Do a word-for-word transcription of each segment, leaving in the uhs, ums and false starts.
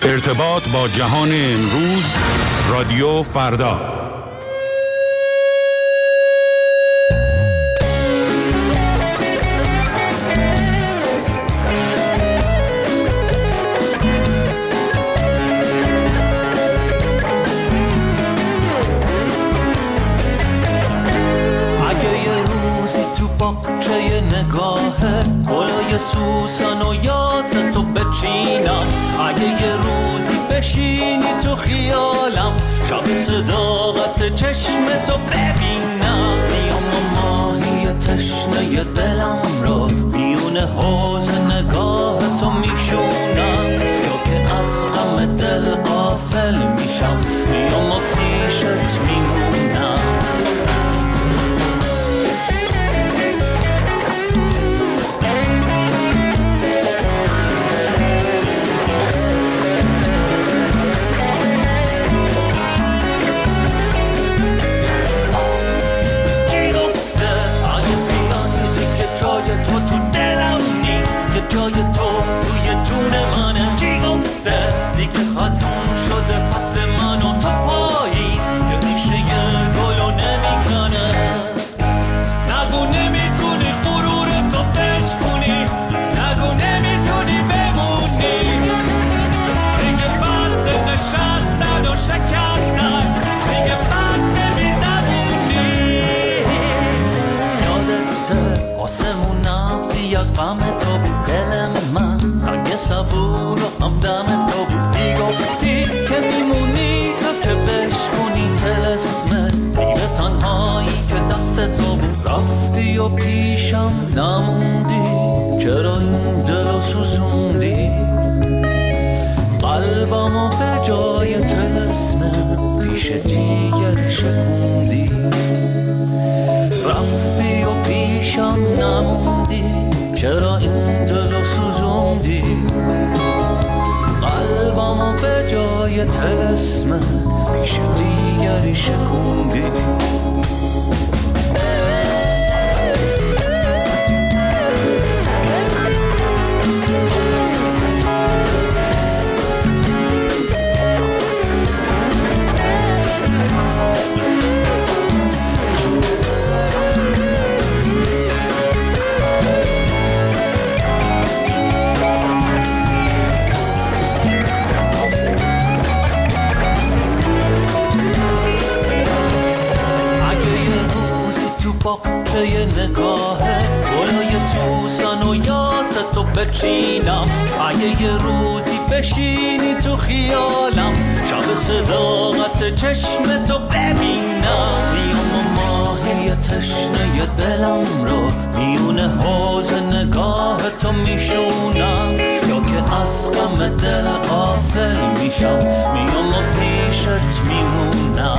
ارتباط با جهان امروز، رادیو فردا. باغچه نگاهه گلای سوسن و یاس تو بچینم، اگه یه روزی بشینی تو خیالم، شب صداقت چشم تو ببینم، میام و ماهی تشنه دلم رو میونه حوض نگاه تو میشونم، یا که از غم دل غافل میشم، میام و پیشت میمونم. جای تو توی جون منه، چی گفته دیگه خزون شده فصل من و تو پاییز که ریشه یه گلو نمیکنه، نگو نمیتونی غرور تو بشکنی، نگو نمیتونی بمونی، دیگه بس نشستن و شکستن، دیگه بس میزبونی. یادته آسمونم بی از غم تو بود، دل من سنگ صبور و همدم تو بود، میگفتی که میمونی تا که بشکنی طلسمت، میره تنهایی که دست تو بود، رفتی و پیشم نموندی، چرا این دلو سوزوندی، قلبمو به جای طلسمت پیش دیگری شکوندی، رفتی و پیشم نموندی، چرا این دلو سوزوندی، قلبمو به جای طلسمت پیش دیگری شکوندی. باغچه نگاهه گلای سوسن و یاس تو بچینم، اگه یه روزی بشینی تو خیالم، شب صداقت چشم تو ببینم، میام و ماهی تشنه دلم رو میونه حوض نگاه تو میشونم، یا که از غم دل غافل میشم، میام و پیشت میمونم.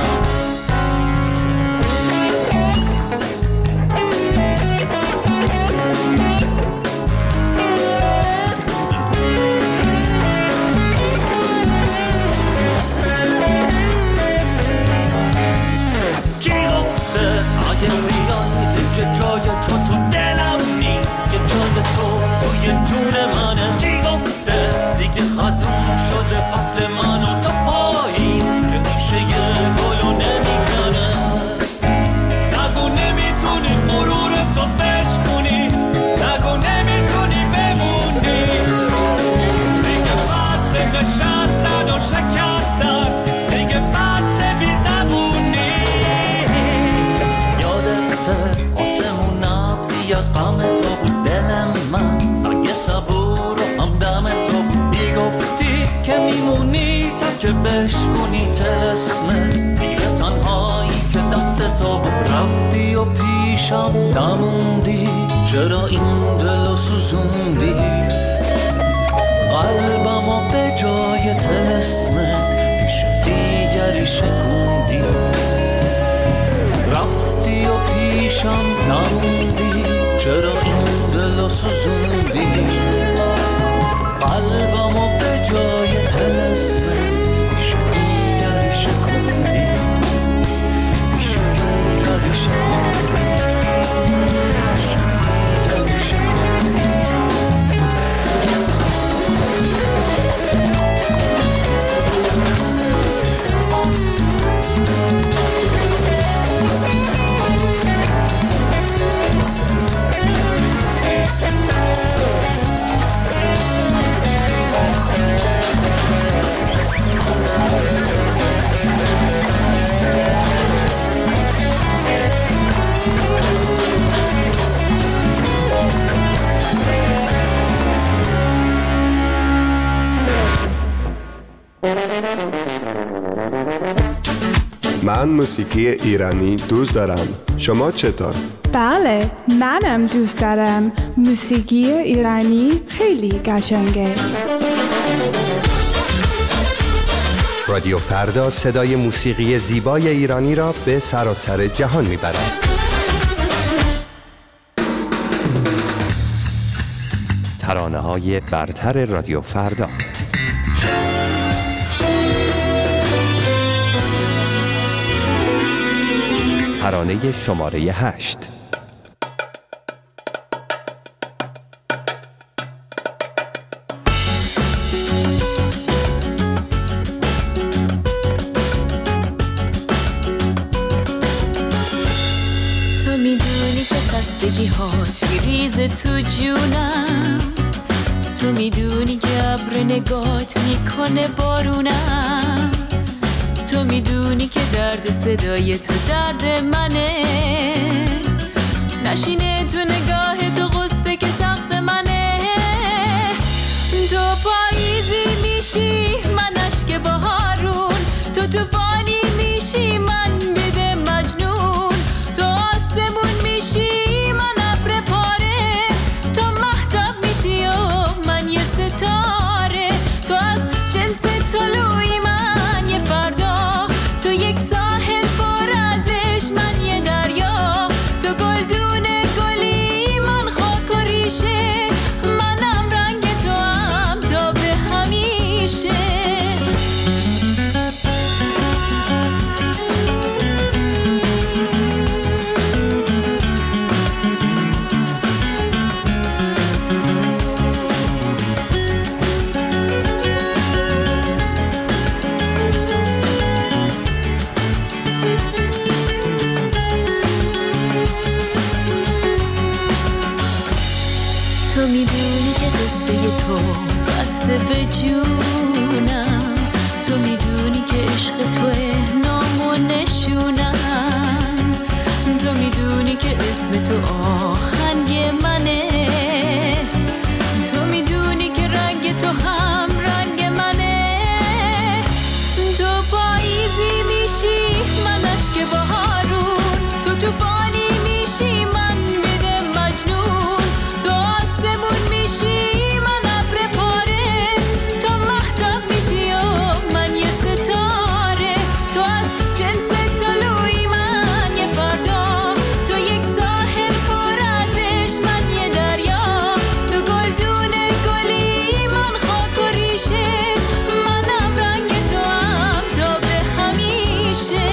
فصل من و تو پاییز که ریشه یه گلو نمیکنه، نگو نمیتونی غرور تو بشکنی، نگو نمیتونی بمونی، دیگه بس نشستن و شکستن، دیگه بس بیزبونی. یادته آسمونم بی از غم تو بود، دل من سنگ صبور و همدم تو بود، میگفتی که میمونی تا که بشکنی طلسمت، میره تنهایی که دست تو بود، رفتی و پیشم نموندی، چرا این دلو سوزوندی، قلبمو به جای طلسمت پیش دیگری شکوندی، رفتی و پیشم نموندی، چرا این دلو سوزوندی، قلبمو به جای طلسمت پیش دیگری شکوندی، پیش دیگری شکوندی، پیش دیگری شکوندی. من موسیقی ایرانی دوست دارم. شما چطور؟ بله، منم دوست دارم. موسیقی ایرانی خیلی قشنگه. رادیو فردا صدای موسیقی زیبای ایرانی را به سراسر جهان میبرد. ترانه‌های برتر رادیو فردا. ترانه شماره هشت. تو میدونی که خستگی هات میریزه تو جونم، تو میدونی که ابر نگات میکنه بارونم، تو میدونی که درد صدای تو درد منه، نشینه تو نگاه تو غصه که سخت منه، تو پاییزی میشی من اشک بهارون، تو طوفانی میشی من بده مجنون، تو آسمون میشی من ابر پاره، تو مهتاب میشی و من یه ستاره، تو از جنس طلوعی من یه فردا، تو یک ساحل پر از عشق من یه دریا، تو گلدون گلی من خاک و ریشه، منم رنگ تو هم تا به همیشه. تو میدونی که قصه تو بسته به جونم، تو میدونی که عشق توه نام و نشونم، تو میدونی که اسم تو آهنگ منه، تو میدونی که رنگ تو هم رنگ منه، تو پاییزی میشی من اشک بهارون، تو طوفانی میشی من بده مجنون، تو آسمون میشی من ابر پاره، تو مهتاب میشی و من یه ستاره، تو از جنس طلوعی من یه فردا، تو یک ساحل پر از عشق من یه دریا، تو گلدون گلی من خاک و ریشه، منم رنگ تو هم تا به همیشه.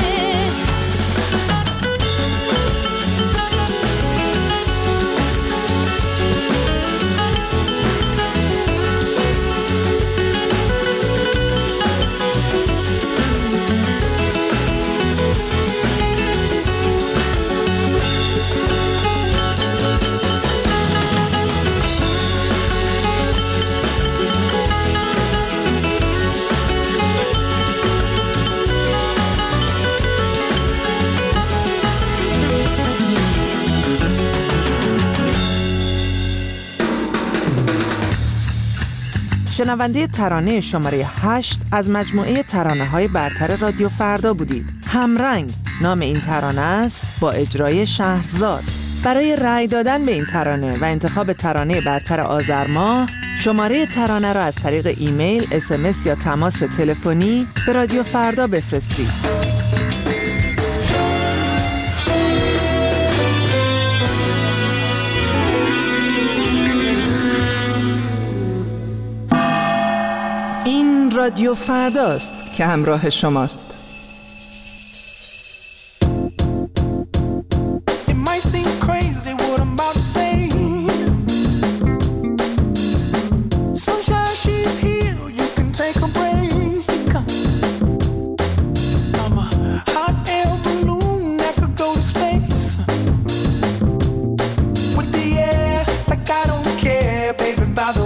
شنونده ترانه شماره هشت از مجموعه ترانه‌های برتر رادیو فردا بودید. همرنگ نام این ترانه است با اجرای شهرزاد. برای رأی دادن به این ترانه و انتخاب ترانه برتر آذر ماه، شماره ترانه را از طریق ایمیل، اس ام اس یا تماس تلفنی به رادیو فردا بفرستید. این رادیو فرداست که همراه شماست.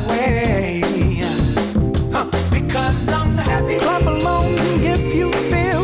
Clap along if you feel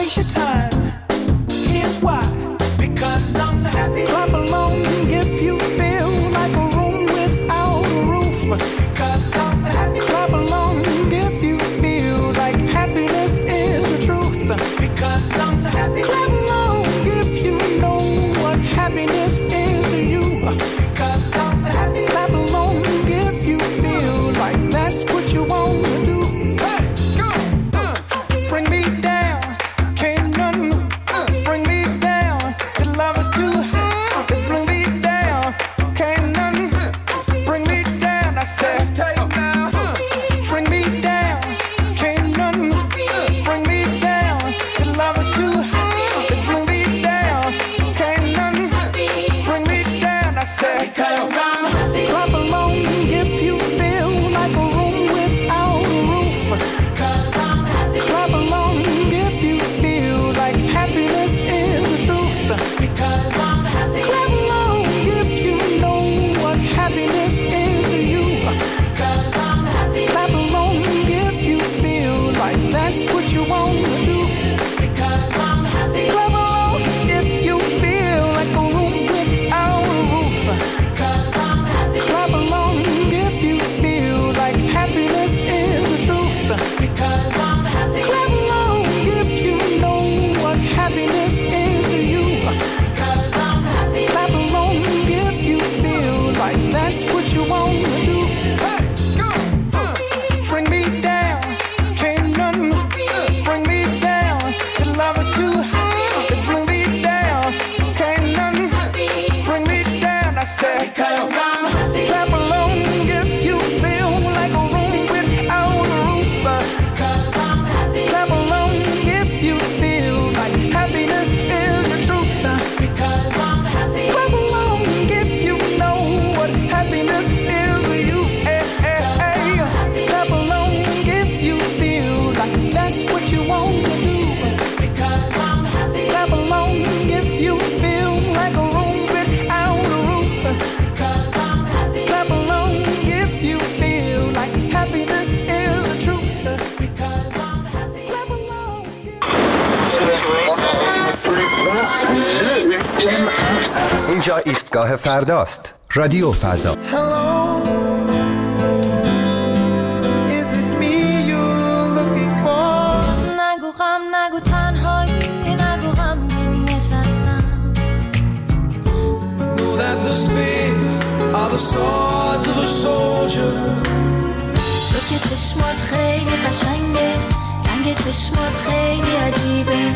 waste your time. Here's why. Because I'm happy. Clap along if you feel like a room without a roof. Because I'm happy. Clap along if you feel like happiness is the truth. Because I'm happy. Clap along if you know what happiness is to you. Because I'm happy. Clap along if you feel like that's what you want to do. Hey, go. Uh, bring me down. Can't nothing uh, bring me down. The love is too high. To bring me down. Can't nothing uh, bring me down. I said, take now. Uh, bring me down. Can't nothing uh, bring me down. The love is too high. To bring me down. Can't nothing uh, bring me down. I said, because I'm happy. Clap along if you feel like a room without a roof. Because I'm happy. Clap along if you feel like happiness is the truth. Because I'm happy. Clap along if you know what happiness is to you. Because I'm happy. Clap along if you feel like that's what you want to do. Because I'm happy. Clap along if you feel like a room without a roof. Because I'm happy. Clap along if you feel like happiness is the truth. Because I'm happy. Clap along if you know what happiness is to you. Because I'm happy. Clap along if you feel like that's what you want to do. Hey, go. Uh, bring me down. Can't nothing uh, bring me down. The love is too high. To bring me down. Can't nothing uh, bring me down. I said, because I'm happy. Clap along if you feel like a room without a roof. Because I'm happy. Clap along if you feel like happiness is the truth. Because I'm happy. Clap along if you know what happiness is to you. Hey, hey, hey. Clap along if you feel like that's what you want to do. Because I'm happy. Clap along if you feel like a room without a roof. Because I'm happy. Clap along if you feel like happiness is the truth. Because I'm happy. Clap along. اینجا ایستگاه فرداست. رادیو فردا. Hello. Is it me you're looking for? نگو غم نگو تنهایی نگو غم نشستم. Know that the spades are the swords of a soldier. تو که چشمات خیلی قشنگه رنگ چشمات خیلی عجیبه.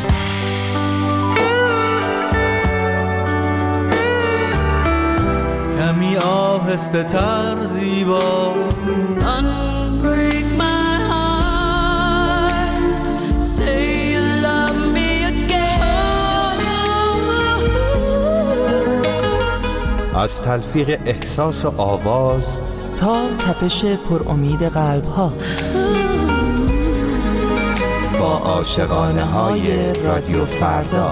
کمی آهسته تر زیبا Unbreak my heart. Say you love me again. از تلفیق احساس و آواز تا تپش پر امید قلب ها با عاشقانه های رادیو فردا.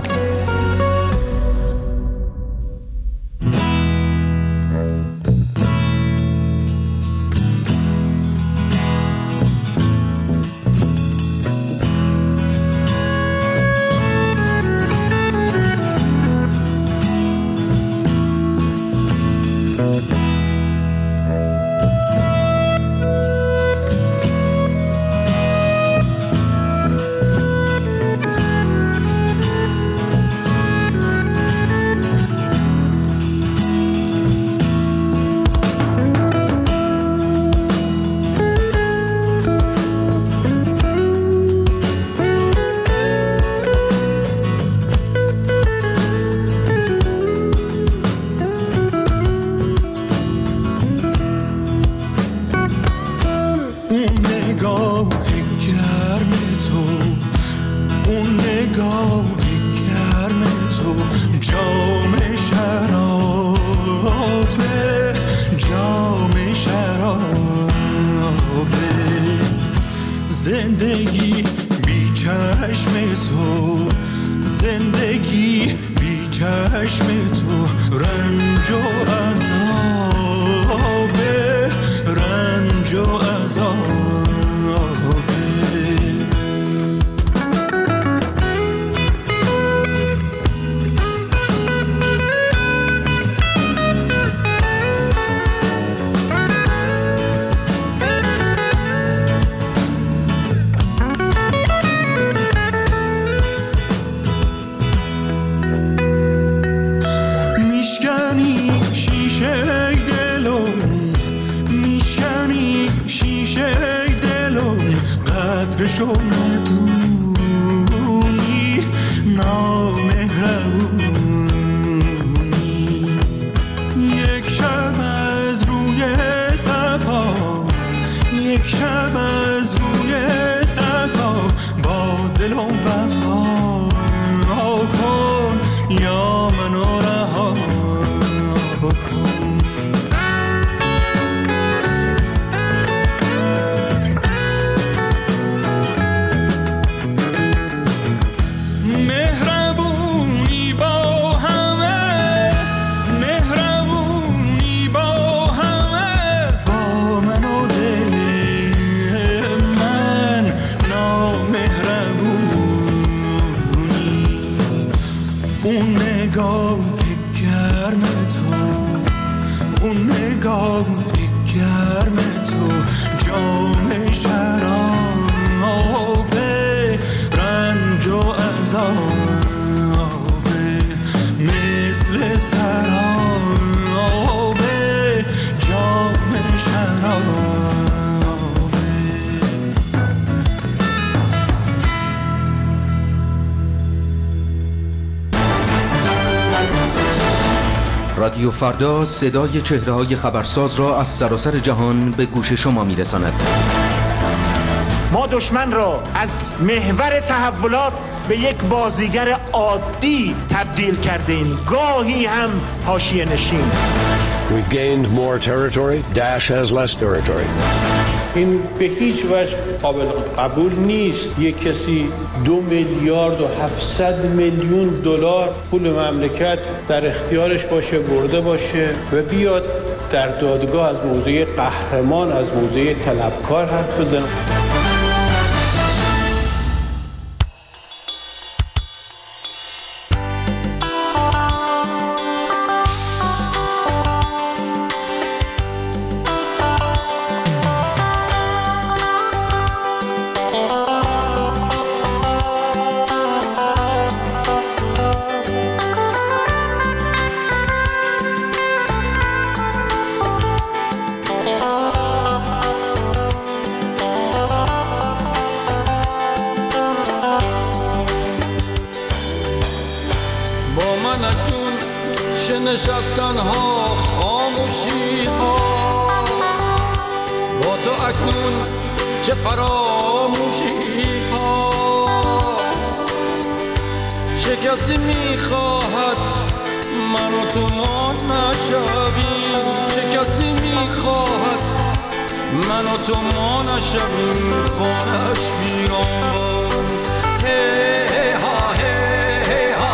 زندگی بی چشم تو، زندگی بی چشم تو، رنج و عذابه، رنج و عذابه. یا منو رها بکن. مهربونی با همه، مهربونی با همه، با من و دل من نامهربونی. اون نگاه گرم تو، اون نگاه گرم تو، جام شراب رنج و عذاب، مثل سراب جام شراب. رادیو فردا صدای چهره‌های خبرساز را از سراسر جهان به گوش شما می‌رساند. ما دشمن را از محور تحولات به یک بازیگر عادی تبدیل کردیم، گاهی هم حاشیه نشین. We've gained more territory. Daesh has less territory. این به هیچ وجه قابل قبول نیست یک کسی دو میلیارد و هفتصد میلیون دلار پول مملکت در اختیارش باشه، برده باشه و بیاد در دادگاه از موضع قهرمان، از موضع طلبکار حرف بزنه. نشستن ها خاموشی ها، با تو اکنون چه فراموشی ها. چه کسی میخواهد من و تو ما نشویم، چه کسی میخواهد من و تو ما نشویم، خانه‌اش بیرون. هی ها هی ها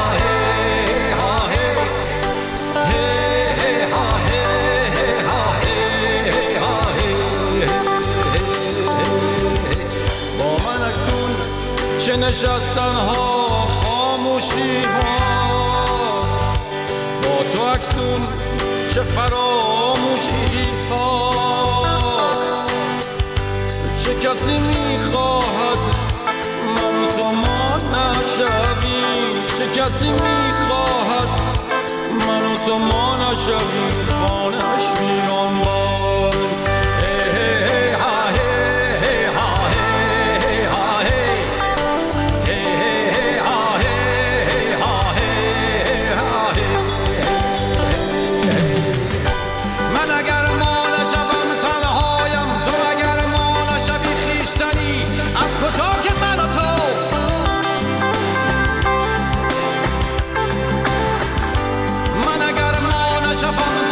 چه نشستن ها خاموشی ها، با تو اکنون چه فراموشی ها. چه کسی میخواهد من و تو ما نشویم، چه کسی میخواهد من و تو ما نشویم، خانه‌اش ویران باد. من اگر ما نشوم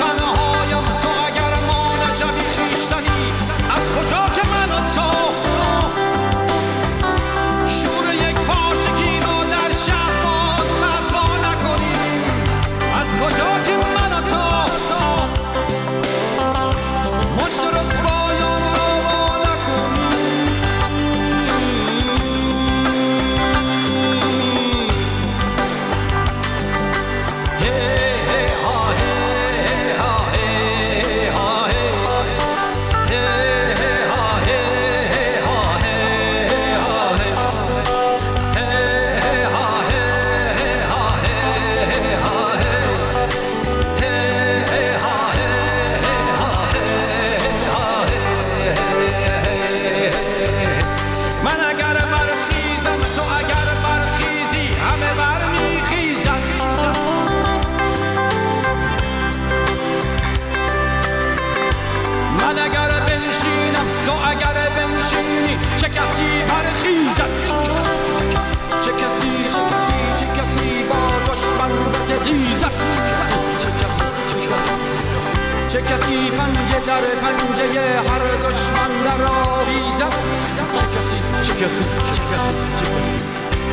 چه کسی پنجه در پنجه هر دشمن در آویزد، چه کسی چه کسی چه کسی چه کسی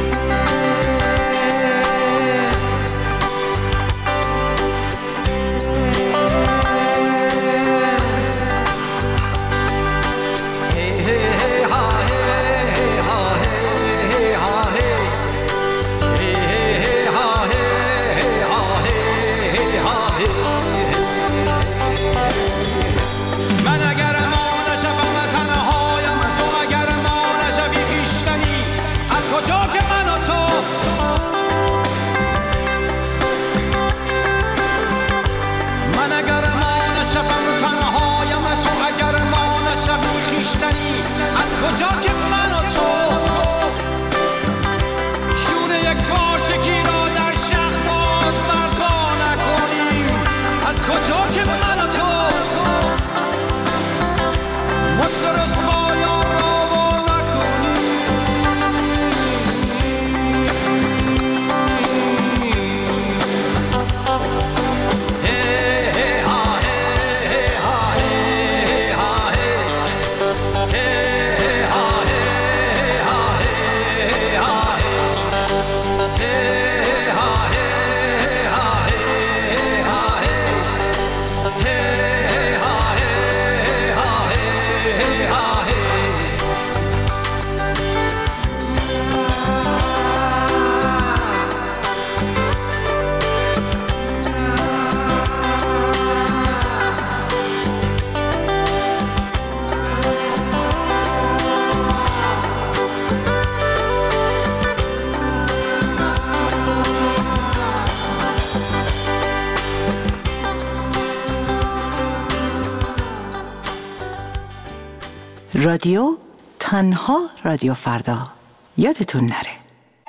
رادیو تنها رادیو فردا، یادتون نره.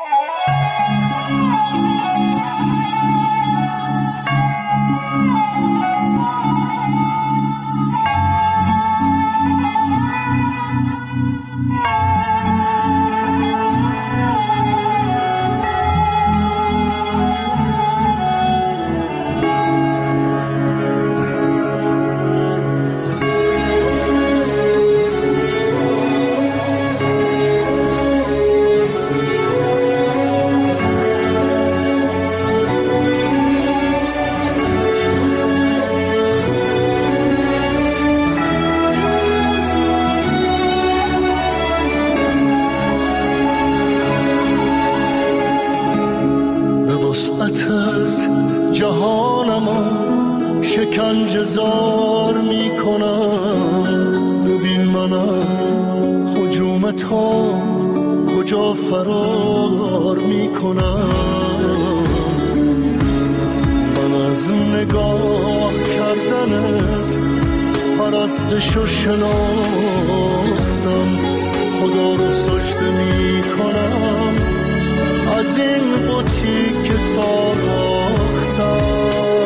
شکنجه زار می کنم، ببین من از هجوم تو کجا فرار می کنم. من از نگاه کردنت پرستش و شناختم، خدا رو سجده می کنم از این بوتی که ساختم.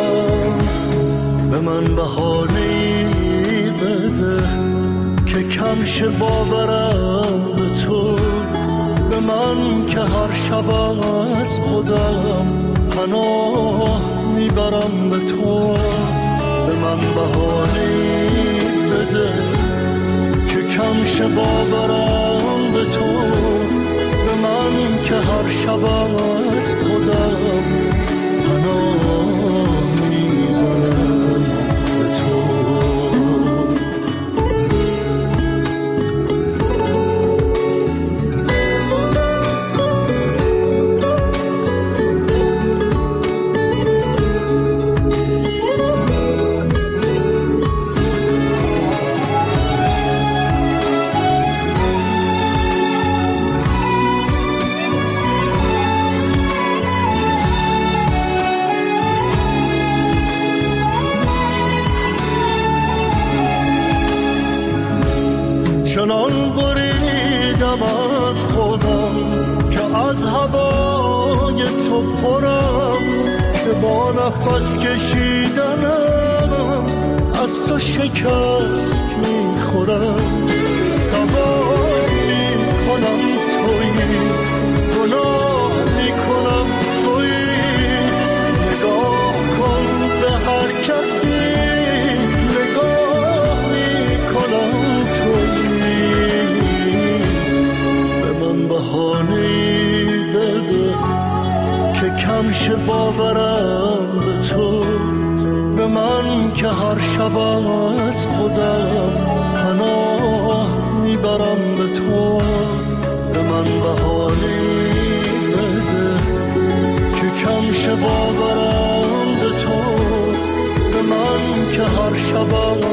به من بهانه‌ای بده که کم شه باورم به تو، به من که هر شب از خودم پناه میبرم به تو. به من بهانه‌ای بده که کم شه باورم به تو، به من که هر شب از خودم پناه میبرم به تو. چنان بریدم از خودم که از هوای تو پرم، که با نفس کشیدنم از تو شکست میخورم. سوار میکنم تویی، گناه میکنم تویی. نگاه کن به هر کسی کمشه باورم به تو، به من که هر شب از خودم پناه میبرم به تو. به من بهانه بده که کمشه باورم به تو، به من که هر شب